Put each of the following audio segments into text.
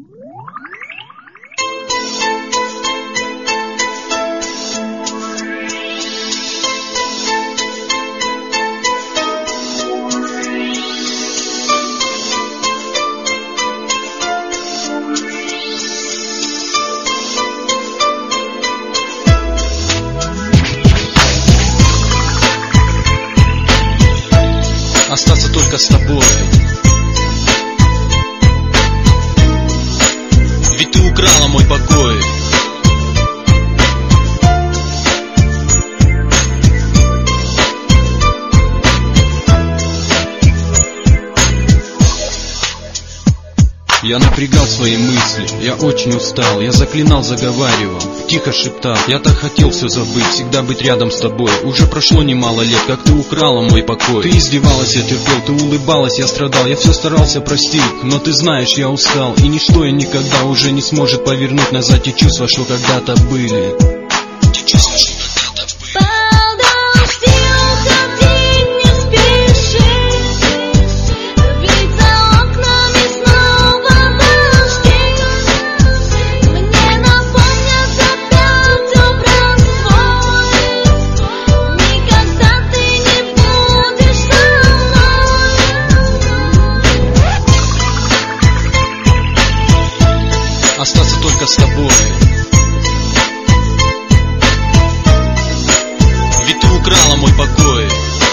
Остаться только с тобой. Ведь ты украла мой покой. Я напрягал свои мысли, я очень устал. Я заклинал, заговаривал, тихо шептал. Я так хотел все забыть, всегда быть рядом с тобой. Уже прошло немало лет, как ты украла мой покой. Ты издевалась, я терпел, ты улыбалась, я страдал. Я все старался простить, но ты знаешь, я устал. И ничто и никогда уже не сможет повернуть назад те чувства, что когда-то были. Те чувства, что когда-то были. Остаться только с тобой. Ведь ты украла мой покой.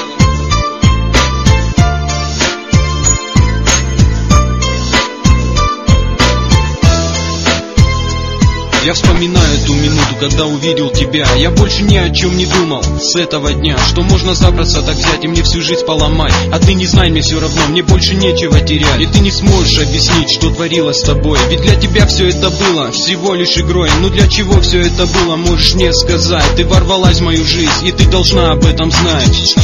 Я вспоминаю ту минуту, когда увидел тебя. Я больше ни о чем не думал с этого дня, что можно запросто так взять и мне всю жизнь поломать. А ты не знай, мне все равно, мне больше нечего терять. И ты не сможешь объяснить, что творилось с тобой. Ведь для тебя все это было всего лишь игрой. Ну для чего все это было, можешь мне сказать. Ты ворвалась в мою жизнь, и ты должна об этом знать.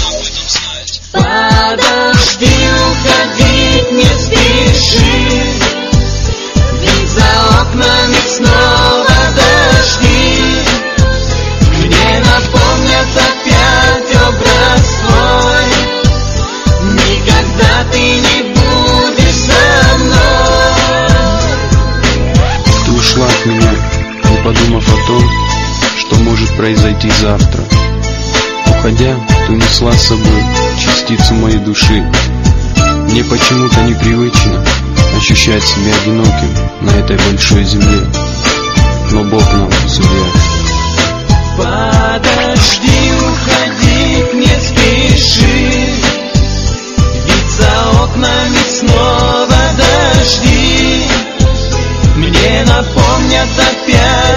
Подожди, уходить не спеши, ведь за окнами снова дожди. Мне напомнят опять образ твой. Никогда ты не будешь со мной. Ты ушла от меня, не подумав о том, что может произойти завтра. Уходя, ты унесла с собой частицу моей души. Мне почему-то непривычно ощущать себя одиноким на этой большой земле, но Бог нам судья. Подожди, уходить не спеши, ведь за окнами снова дожди. Мне напомнят опять